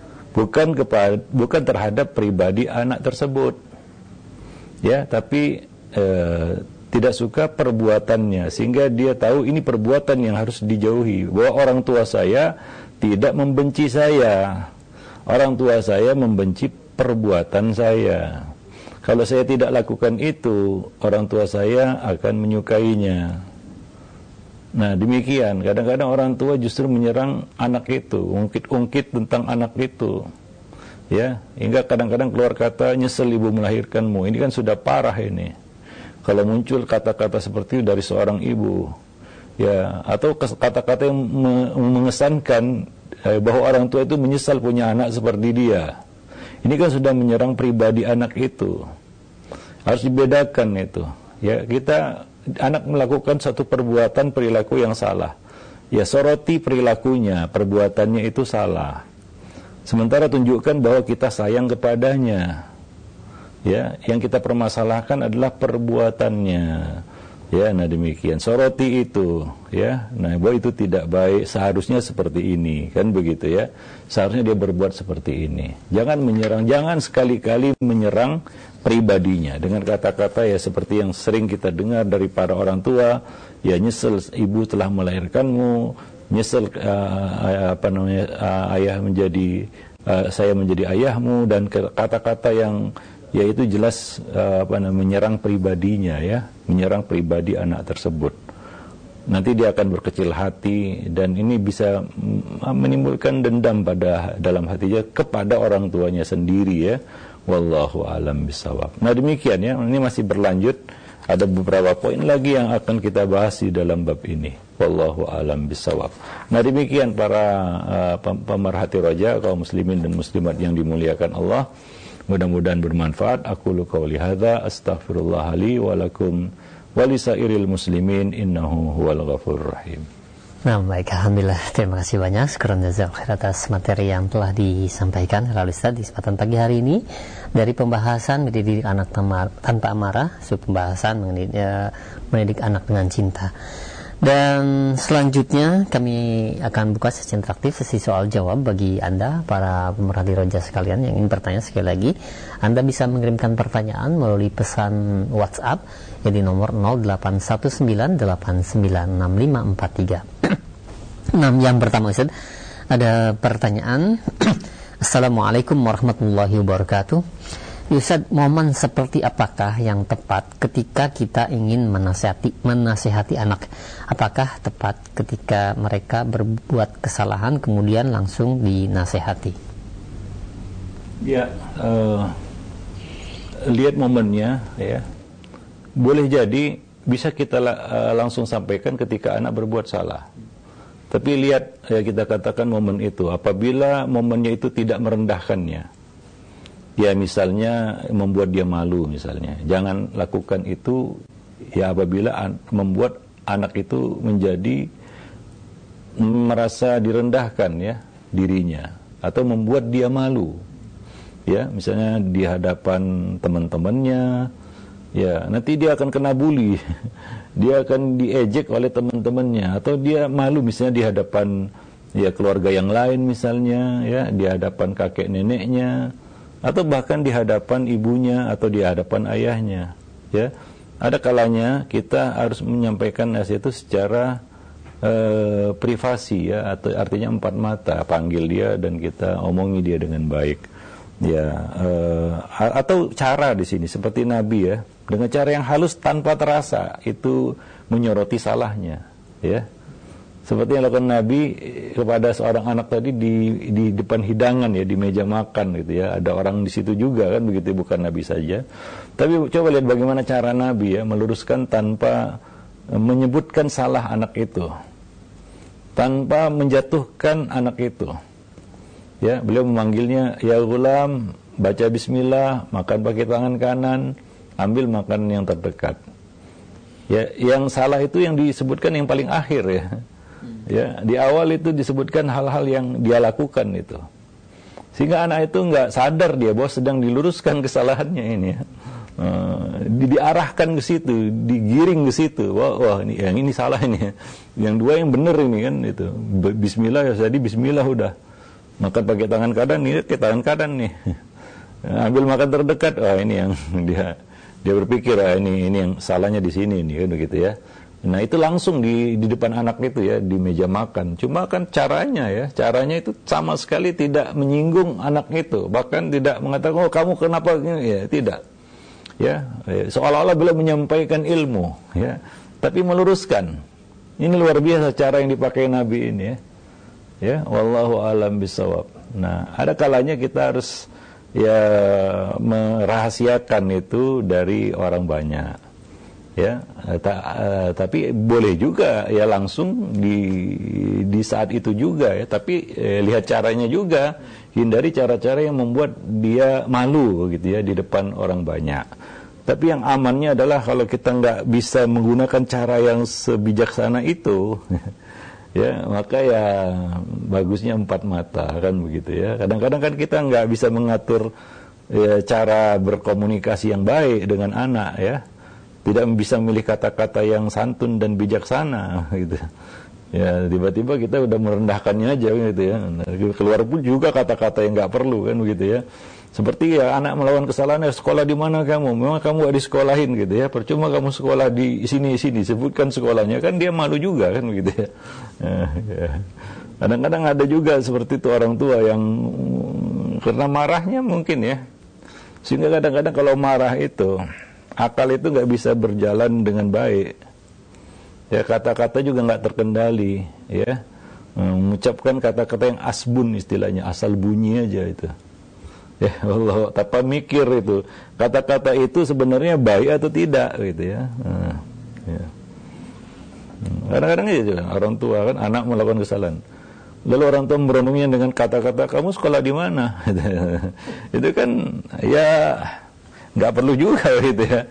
A: bukan terhadap pribadi anak tersebut. Ya, tapi tidak suka perbuatannya, sehingga dia tahu ini perbuatan yang harus dijauhi. Bahwa orang tua saya tidak membenci saya, orang tua saya membenci perbuatan saya. Kalau saya tidak lakukan itu, orang tua saya akan menyukainya. Nah, demikian. Kadang-kadang orang tua justru menyerang anak itu, ungkit-ungkit tentang anak itu. Ya, hingga kadang-kadang keluar kata, nyesel ibu melahirkanmu. Ini kan sudah parah ini. Kalau muncul kata-kata seperti itu dari seorang ibu, ya, atau kata-kata yang mengesankan bahwa orang tua itu menyesal punya anak seperti dia. Ini kan sudah menyerang pribadi anak itu. Harus dibedakan itu. Ya, anak melakukan satu perbuatan perilaku yang salah. Ya, soroti perilakunya, perbuatannya itu salah. Sementara tunjukkan bahwa kita sayang kepadanya. Ya, yang kita permasalahkan adalah perbuatannya. Ya, nah demikian. Soroti itu, ya. Nah, bahwa itu tidak baik, seharusnya seperti ini, kan begitu ya. Seharusnya dia berbuat seperti ini. Jangan menyerang, jangan sekali-kali menyerang pribadinya dengan kata-kata ya seperti yang sering kita dengar dari para orang tua, ya nyesel ibu telah melahirkanmu, nyesel ayah menjadi saya menjadi ayahmu, dan kata-kata yang yaitu jelas menyerang pribadinya ya, menyerang pribadi anak tersebut. Nanti dia akan berkecil hati dan ini bisa menimbulkan dendam dalam hatinya kepada orang tuanya sendiri ya. Wallahu alam bisawab. Nah demikian ya, ini masih berlanjut. Ada beberapa poin lagi yang akan kita bahas di dalam bab ini. Wallahu alam bisawab. Nah demikian para pemerhati roja, kaum muslimin dan muslimat yang dimuliakan Allah. Mudah-mudahan bermanfaat. Aqulu qouli hadza astaghfirullah li wa lakum wa lisairil muslimin innahu huwal ghafurur rahim.
B: Nah, baik, alhamdulillah. Terima kasih banyak. Syukran jazakallahu atas materi yang telah disampaikan oleh Ustaz di kesempatan pagi hari ini dari pembahasan mendidik anak tanpa amarah, pembahasan mendidik anak dengan cinta. Dan selanjutnya kami akan buka sesi interaktif, sesi soal jawab bagi Anda para pemerhati roja sekalian yang ingin bertanya. Sekali lagi, Anda bisa mengirimkan pertanyaan melalui pesan WhatsApp yang di nomor 0819896543. Nah, yang pertama Ustaz, ada pertanyaan. Assalamualaikum warahmatullahi wabarakatuh. Ustaz, momen seperti apakah yang tepat ketika kita ingin menasihati anak? Apakah tepat ketika mereka berbuat kesalahan kemudian langsung dinasihati?
A: Ya, lihat momennya ya. Boleh jadi bisa kita langsung sampaikan ketika anak berbuat salah. Tapi lihat ya, kita katakan momen itu apabila momennya itu tidak merendahkannya. Ya misalnya membuat dia malu misalnya. Jangan lakukan itu ya apabila membuat anak itu menjadi merasa direndahkan ya dirinya, atau membuat dia malu. Ya, misalnya di hadapan teman-temannya, ya nanti dia akan kena bully. Dia akan diejek oleh teman-temannya, atau dia malu misalnya di hadapan ya keluarga yang lain misalnya, ya di hadapan kakek neneknya, atau bahkan di hadapan ibunya atau di hadapan ayahnya. Ya, ada kalanya kita harus menyampaikan nasihat itu secara privasi ya, atau artinya empat mata, panggil dia dan kita omongi dia dengan baik ya, atau cara di sini seperti Nabi ya, dengan cara yang halus tanpa terasa itu menyoroti salahnya ya, seperti yang lakukan Nabi kepada seorang anak tadi di depan hidangan ya, di meja makan gitu ya, ada orang di situ juga kan begitu, bukan Nabi saja. Tapi coba lihat bagaimana cara Nabi ya meluruskan tanpa menyebutkan salah anak itu, tanpa menjatuhkan anak itu. Ya, beliau memanggilnya, ya gulam, baca bismillah, makan pakai tangan kanan, ambil makan yang terdekat. Ya, yang salah itu yang disebutkan yang paling akhir ya. Ya, di awal itu disebutkan hal-hal yang dia lakukan itu, sehingga anak itu nggak sadar dia bahwa sedang diluruskan kesalahannya ini ya. Diarahkan ke situ, digiring ke situ. Wah ini yang ini salah ini, yang dua yang benar ini kan itu. Bismillah ya, jadi Bismillah udah. Makan pakai tangan kanan, ini ke tangan kanan nih. Ambil makan terdekat, wah ini yang dia berpikir ini yang salahnya di sini nih kan begitu ya. Nah itu langsung di depan anak itu ya, di meja makan. Cuma kan caranya itu sama sekali tidak menyinggung anak itu, bahkan tidak mengatakan, oh kamu kenapa ya, tidak. Ya, seolah-olah beliau menyampaikan ilmu, ya, tapi meluruskan. Ini luar biasa cara yang dipakai Nabi ini ya. Ya, wallahu alam bisawab. Nah, ada kalanya kita harus ya merahasiakan itu dari orang banyak. Ya, tapi boleh juga ya langsung di saat itu juga ya, tapi lihat caranya juga, hindari cara-cara yang membuat dia malu gitu ya di depan orang banyak. Tapi yang amannya adalah kalau kita nggak bisa menggunakan cara yang sebijaksana itu ya, maka ya bagusnya empat mata kan begitu ya. Kadang-kadang kan kita nggak bisa mengatur ya, cara berkomunikasi yang baik dengan anak ya, tidak bisa memilih kata-kata yang santun dan bijaksana gitu ya, tiba-tiba kita udah merendahkannya aja gitu ya. Keluar pun juga kata-kata yang nggak perlu kan begitu ya. Seperti ya anak melakukan kesalahan, sekolah di mana kamu? Memang kamu gak disekolahin gitu ya. Percuma kamu sekolah di sini sebutkan sekolahnya, kan dia malu juga kan begitu ya. Kadang-kadang ada juga seperti itu orang tua yang karena marahnya mungkin ya, sehingga kadang-kadang kalau marah itu akal itu nggak bisa berjalan dengan baik. Ya, kata-kata juga nggak terkendali ya. Mengucapkan kata-kata yang asbun istilahnya, asal bunyi aja itu. Ya Allah, tanpa mikir itu kata-kata itu sebenarnya baik atau tidak gitu ya. Ya. Kadang-kadang gitu orang tua kan, anak melakukan kesalahan, lalu orang tua merenungnya dengan kata-kata, kamu sekolah di mana? Itu kan ya nggak perlu juga gitu ya.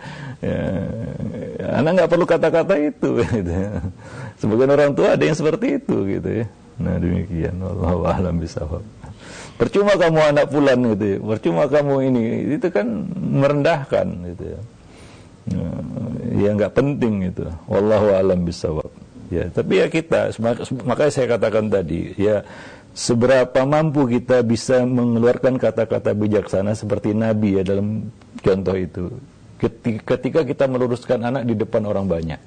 A: Anak nggak perlu kata-kata itu gitu ya. Sebagian orang tua ada yang seperti itu gitu ya. Nah demikian, wallahu a'lam bishawab. Percuma kamu anak fulan gitu ya, percuma kamu ini, itu kan merendahkan gitu ya. Ya nggak penting itu. Wallahu a'lam bishawab. Ya, tapi ya kita, makanya saya katakan tadi, ya seberapa mampu kita bisa mengeluarkan kata-kata bijaksana seperti Nabi ya dalam contoh itu. Ketika kita meluruskan anak di depan orang banyak.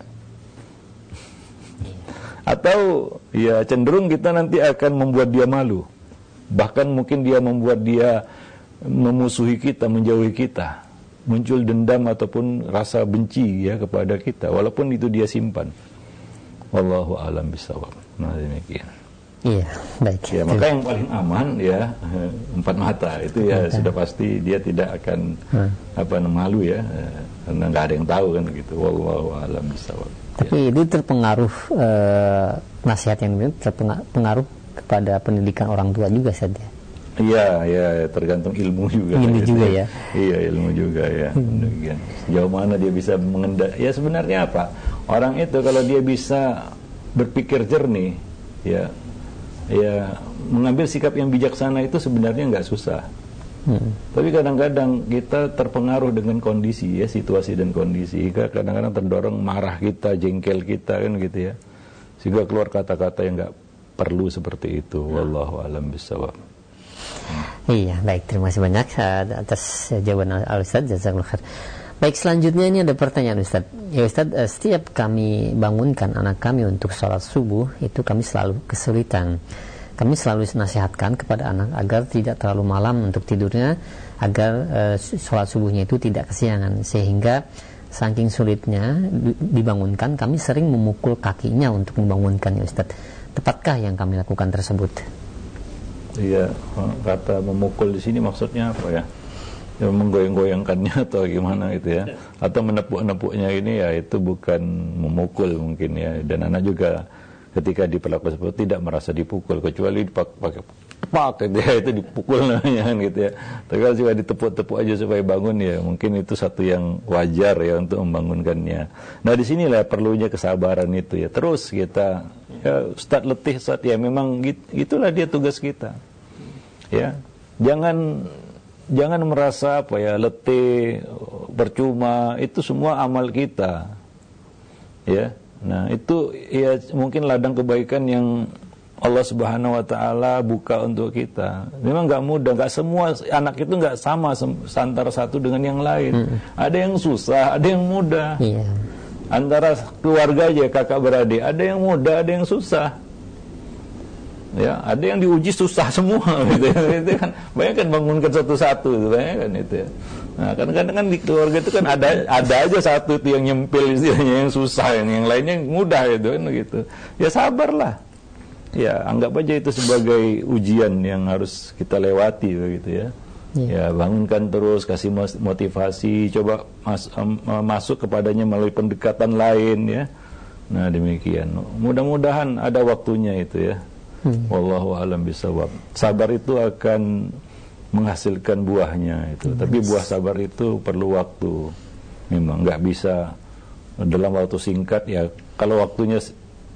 A: Atau ya cenderung kita nanti akan membuat dia malu. Bahkan mungkin dia membuat dia memusuhi kita, menjauhi kita, muncul dendam ataupun rasa benci ya kepada kita, walaupun itu dia simpan. Wallahu a'lam bishawab. Nah demikian.
B: Iya, baik.
A: Ya, maka yang paling aman ya empat mata itu ya sudah pasti dia tidak akan malu ya, karena nggak ada yang tahu kan gitu. Wallahu a'lam bishawab.
B: Tapi itu terpengaruh nasihat yang ini terpengaruh kepada pendidikan orang tua juga saja.
A: Iya, ya tergantung ilmu juga.
B: Ilmu
A: gitu.
B: juga ya.
A: Iya, ilmu juga ya. Sejauh mana dia bisa ya sebenarnya apa? Orang itu kalau dia bisa berpikir jernih, ya mengambil sikap yang bijaksana itu sebenarnya nggak susah. Tapi kadang-kadang kita terpengaruh dengan kondisi ya, situasi dan kondisi. Kadang-kadang terdorong marah kita, jengkel kita kan gitu ya. Sehingga keluar kata-kata yang nggak perlu seperti itu. Wallahu a'lam bishawab.
B: Iya, baik, terima kasih banyak atas jawaban Al-Ustaz, jazakallahu khair. Baik, selanjutnya ini ada pertanyaan Ustaz. Ya Ustaz, setiap kami bangunkan anak kami untuk sholat subuh, itu kami selalu kesulitan. Kami selalu nasihatkan kepada anak agar tidak terlalu malam untuk tidurnya, agar sholat subuhnya itu tidak kesiangan. Sehingga saking sulitnya dibangunkan, kami sering memukul kakinya untuk membangunkannya Ustaz. Tepatkah yang kami lakukan tersebut?
A: Iya, kata memukul di sini maksudnya apa ya? Ya, menggoyang-goyangkannya atau gimana gitu ya, atau menepuk-nepuknya ini ya itu bukan memukul mungkin ya. Dan anak juga ketika diperlakukan seperti itu tidak merasa dipukul, kecuali pakai pak gitu ya, itu dipukul namanya gitu ya. Tapi kalau juga ditepuk-tepuk aja supaya bangun ya mungkin itu satu yang wajar ya untuk membangunkannya. Nah disinilah perlunya kesabaran itu ya. Terus kita ya, Ustaz letih Ustaz ya, memang gitulah dia tugas kita ya. Jangan merasa apa ya, letih, percuma, itu semua amal kita. Ya. Nah, itu ya mungkin ladang kebaikan yang Allah Subhanahu wa taala buka untuk kita. Memang enggak mudah, enggak semua anak itu enggak sama antara satu dengan yang lain. Ada yang susah, ada yang mudah.
B: Iya.
A: Antara keluarga aja kakak beradik, ada yang mudah, ada yang susah. Ya, ada yang diuji susah semua gitu ya. Itu kan banyak kan bangunkan satu-satu gitu, banyak kan itu ya. Nah, kadang-kadang kan di keluarga itu kan ada aja satu itu yang nyempil istilahnya, yang susah, yang lainnya mudah gitu kan gitu. Ya sabarlah. Ya, anggap aja itu sebagai ujian yang harus kita lewati begitu ya. Ya, bangunkan terus, kasih motivasi, coba masuk kepadanya melalui pendekatan lain ya. Nah, demikian. Mudah-mudahan ada waktunya itu ya. Wallahu a'lam bishawab. Sabar itu akan menghasilkan buahnya itu. Tapi buah sabar itu perlu waktu. Memang nggak bisa dalam waktu singkat ya. Kalau waktunya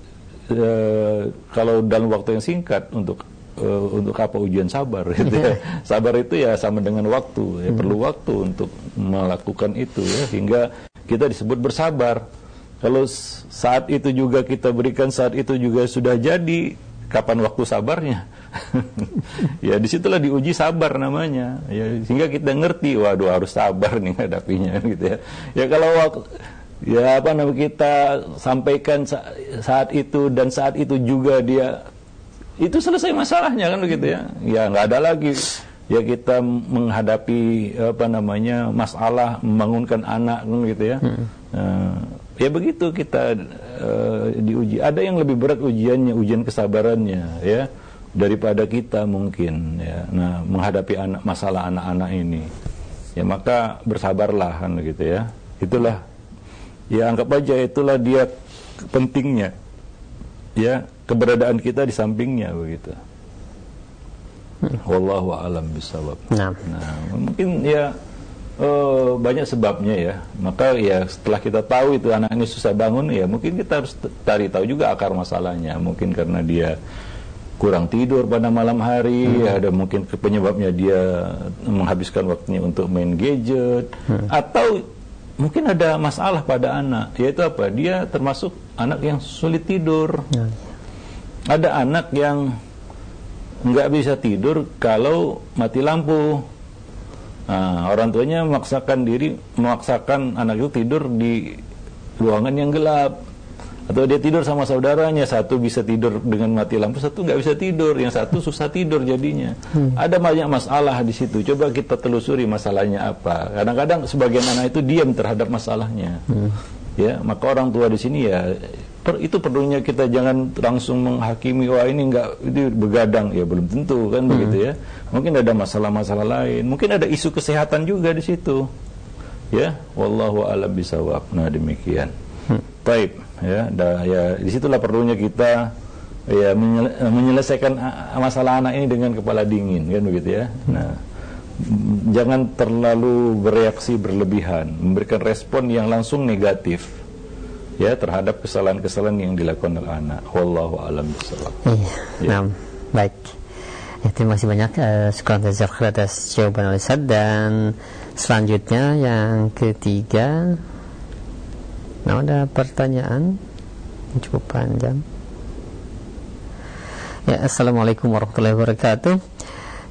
A: kalau dalam waktu yang singkat untuk apa ujian sabar gitu ya. Sabar itu ya sama dengan waktu ya, perlu waktu untuk melakukan itu ya, hingga kita disebut bersabar. Kalau saat itu juga kita berikan, saat itu juga sudah jadi, kapan waktu sabarnya? Ya disitulah diuji sabar namanya ya, sehingga kita ngerti, waduh harus sabar nih hadapinya gitu ya. Ya kalau ya apa namanya kita sampaikan saat itu dan saat itu juga dia itu selesai masalahnya kan begitu ya. Ya nggak ada lagi ya kita menghadapi apa namanya masalah membangunkan anak kan gitu ya. Ya begitu kita diuji. Ada yang lebih berat ujiannya, ujian kesabarannya ya, daripada kita mungkin ya. Nah, menghadapi masalah anak-anak ini ya, maka bersabarlah kan gitu ya. Itulah ya, anggap aja itulah dia pentingnya ya, keberadaan kita di sampingnya begitu. Wallahu a'lam bishawab. Nah, mungkin ya banyak sebabnya ya. Maka ya setelah kita tahu itu anak ini susah bangun ya, mungkin kita harus cari tahu juga akar masalahnya. Mungkin karena dia kurang tidur pada malam hari, ada mungkin penyebabnya dia menghabiskan waktunya untuk main gadget, atau mungkin ada masalah pada anak, yaitu apa? Dia termasuk anak yang sulit tidur. Ada anak yang nggak bisa tidur kalau mati lampu. Nah, orang tuanya memaksakan anak itu tidur di ruangan yang gelap, atau dia tidur sama saudaranya, satu bisa tidur dengan mati lampu, satu nggak bisa tidur, yang satu susah tidur jadinya. Ada banyak masalah di situ. Coba kita telusuri masalahnya apa. Kadang-kadang sebagian anak itu diam terhadap masalahnya. Ya, maka orang tua di sini ya itu perlunya kita jangan langsung menghakimi, wah ini enggak, itu begadang, ya belum tentu kan begitu ya. Mungkin ada masalah-masalah lain, mungkin ada isu kesehatan juga di situ. Ya, wallahu a'lam bishawab. Nah, demikian. Baik, ya, disitulah perlunya kita ya menyelesaikan masalah anak ini dengan kepala dingin kan begitu ya. Nah, jangan terlalu bereaksi berlebihan, memberikan respon yang langsung negatif ya terhadap kesalahan-kesalahan yang dilakukan oleh anak. Wallahu a'lam bishawab.
B: Iya. Nah, baik. Ya, terima kasih banyak syukran atas jawaban Ustaz. Dan selanjutnya yang ketiga, nah ada pertanyaan yang cukup panjang. Ya, assalamualaikum warahmatullahi wabarakatuh.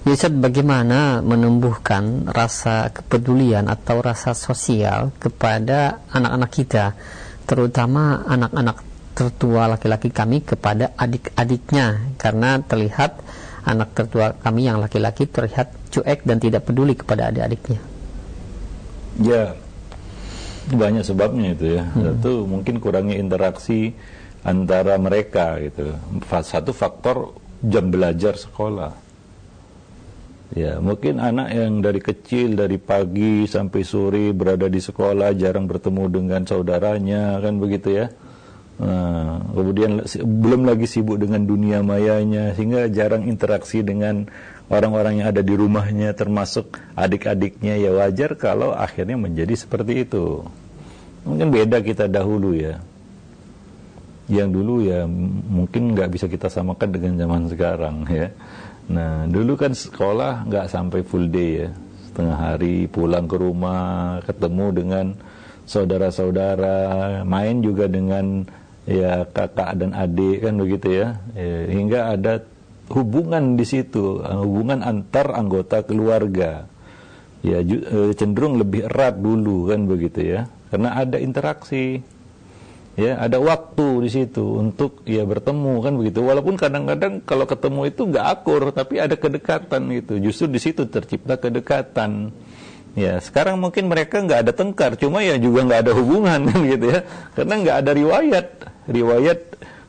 B: Ustaz, bagaimana menumbuhkan rasa kepedulian atau rasa sosial kepada anak-anak kita, terutama anak-anak tertua laki-laki kami kepada adik-adiknya, karena terlihat anak tertua kami yang laki-laki terlihat cuek dan tidak peduli kepada adik-adiknya.
A: Ya, banyak sebabnya itu ya. Satu, mungkin kurangnya interaksi antara mereka gitu. Satu faktor jam belajar sekolah. Ya, mungkin anak yang dari kecil, dari pagi sampai sore berada di sekolah, jarang bertemu dengan saudaranya, kan begitu ya. Nah, kemudian belum lagi sibuk dengan dunia mayanya, sehingga jarang interaksi dengan orang-orang yang ada di rumahnya, termasuk adik-adiknya. Ya wajar kalau akhirnya menjadi seperti itu. Mungkin beda kita dahulu ya. Yang dulu ya mungkin nggak bisa kita samakan dengan zaman sekarang ya. Nah, dulu kan sekolah nggak sampai full day ya, setengah hari pulang ke rumah, ketemu dengan saudara-saudara, main juga dengan ya kakak dan adik, kan begitu ya, hingga ada hubungan di situ, hubungan antar anggota keluarga, ya cenderung lebih erat dulu, kan begitu ya, karena ada interaksi. Ya, ada waktu di situ untuk ya bertemu, kan begitu. Walaupun kadang-kadang kalau ketemu itu nggak akur, tapi ada kedekatan gitu. Justru di situ tercipta kedekatan. Ya, sekarang mungkin mereka nggak ada tengkar, cuma ya juga nggak ada hubungan, kan gitu ya. Karena nggak ada riwayat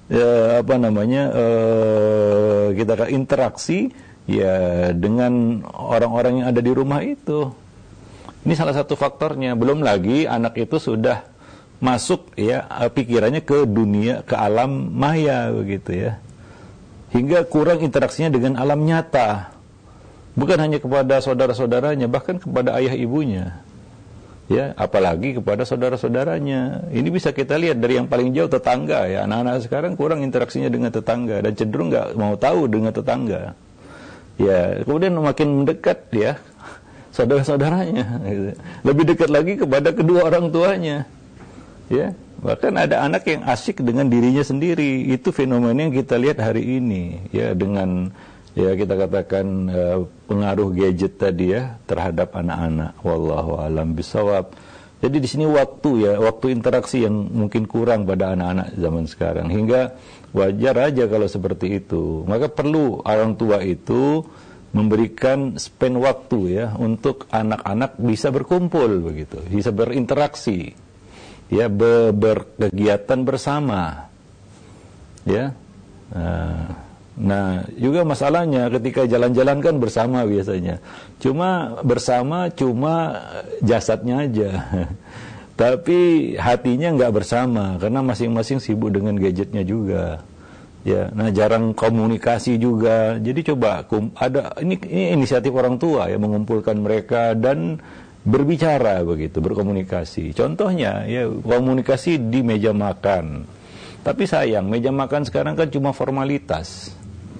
A: kita interaksi ya dengan orang-orang yang ada di rumah itu. Ini salah satu faktornya. Belum lagi anak itu sudah masuk ya pikirannya ke dunia, ke alam maya begitu ya, hingga kurang interaksinya dengan alam nyata, bukan hanya kepada saudara-saudaranya, bahkan kepada ayah ibunya ya, apalagi kepada saudara-saudaranya. Ini bisa kita lihat dari yang paling jauh, tetangga ya. Anak-anak sekarang kurang interaksinya dengan tetangga dan cenderung nggak mau tahu dengan tetangga ya. Kemudian makin mendekat ya saudara-saudaranya gitu. Lebih dekat lagi kepada kedua orang tuanya. Ya, bahkan ada anak yang asyik dengan dirinya sendiri. Itu fenomena yang kita lihat hari ini ya, dengan ya kita katakan pengaruh gadget tadi ya terhadap anak-anak. Wallahu a'lam bishawab. Jadi di sini waktu interaksi yang mungkin kurang pada anak-anak zaman sekarang, hingga wajar aja kalau seperti itu. Maka perlu orang tua itu memberikan spend waktu ya untuk anak-anak bisa berkumpul begitu, bisa berinteraksi. Ya, berkegiatan bersama ya. Nah juga masalahnya ketika jalan-jalan kan bersama biasanya, cuma jasadnya aja tapi hatinya nggak bersama karena masing-masing sibuk dengan gadgetnya juga ya. Nah jarang komunikasi juga. Jadi coba ada ini inisiatif orang tua ya, mengumpulkan mereka dan berbicara begitu, berkomunikasi. Contohnya ya komunikasi di meja makan. Tapi sayang, meja makan sekarang kan cuma formalitas.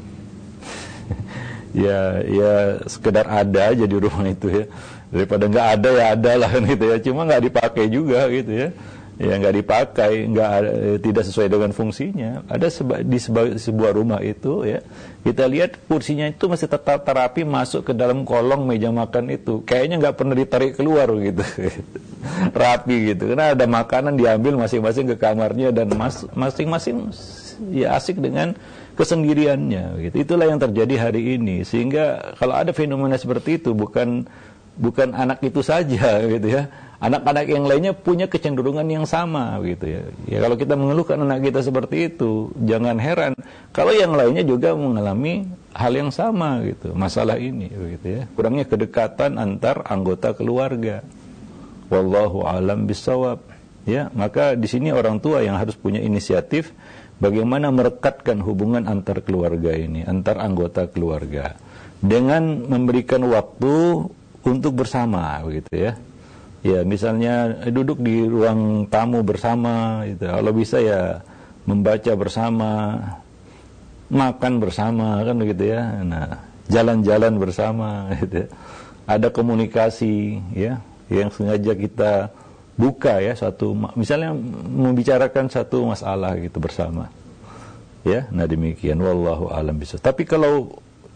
A: ya sekedar ada aja di rumah itu ya. Daripada nggak ada ya ada lah kan gitu ya. Cuma nggak dipakai juga gitu ya. Ya nggak dipakai, tidak sesuai dengan fungsinya. Ada di sebuah rumah itu ya, kita lihat kursinya itu masih tetap terapi masuk ke dalam kolong meja makan itu, kayaknya nggak pernah ditarik keluar gitu. Rapi gitu, karena ada makanan diambil masing-masing ke kamarnya dan masing-masing ya asik dengan kesendiriannya gitu. Itulah yang terjadi hari ini, sehingga kalau ada fenomena seperti itu bukan anak itu saja gitu ya. Anak-anak yang lainnya punya kecenderungan yang sama gitu ya. Ya kalau kita mengeluhkan anak kita seperti itu, jangan heran kalau yang lainnya juga mengalami hal yang sama gitu. Masalah ini gitu ya. Kurangnya kedekatan antar anggota keluarga. Wallahu a'lam bishawab. Ya, maka di sini orang tua yang harus punya inisiatif bagaimana merekatkan hubungan antar keluarga ini, antar anggota keluarga dengan memberikan waktu untuk bersama begitu ya. Ya, misalnya duduk di ruang tamu bersama gitu. Kalau bisa ya membaca bersama, makan bersama kan begitu ya. Nah, jalan-jalan bersama gitu ya. Ada komunikasi ya yang sengaja kita buka ya, misalnya membicarakan satu masalah gitu bersama. Ya, nah demikian wallahu a'lam bishawab. Tapi kalau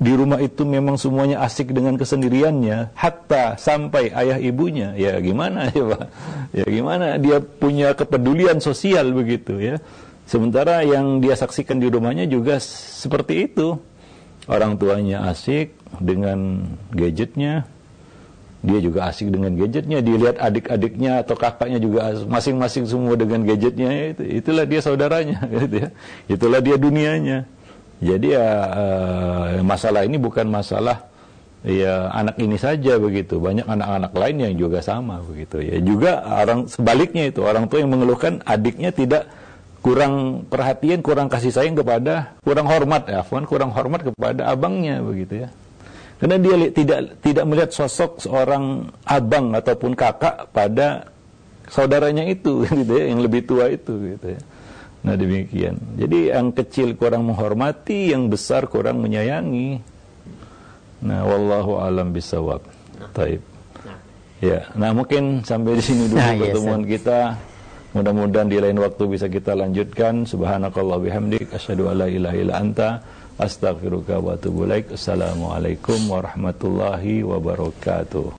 A: di rumah itu memang semuanya asik dengan kesendiriannya, hatta sampai ayah ibunya, ya gimana ya Pak? Ya gimana dia punya kepedulian sosial begitu ya. Sementara yang dia saksikan di rumahnya juga seperti itu. Orang tuanya asik dengan gadgetnya, dia juga asik dengan gadgetnya. Dilihat adik-adiknya atau kakaknya juga masing-masing semua dengan gadgetnya. Itulah dia saudaranya, gitu ya. Itulah dia dunianya. Jadi ya masalah ini bukan masalah ya anak ini saja begitu. Banyak anak-anak lain yang juga sama begitu ya. Juga orang sebaliknya itu, orang tua yang mengeluhkan adiknya tidak kurang perhatian, kurang kasih sayang kepada, kurang hormat kepada abangnya begitu ya. Karena dia tidak melihat sosok seorang abang ataupun kakak pada saudaranya itu gitu ya, yang lebih tua itu gitu ya. Nah demikian. Jadi yang kecil kurang menghormati, yang besar kurang menyayangi. Nah wallahu alam bisawab. Taib. Ya, nah mungkin sampai di sini dulu pertemuan kita. Mudah-mudahan di lain waktu bisa kita lanjutkan. Subhanakallah bihamdik, asyhadu alla ilaha illa anta, astaghfiruka wa atubu ilaik. Assalamualaikum warahmatullahi wabarakatuh.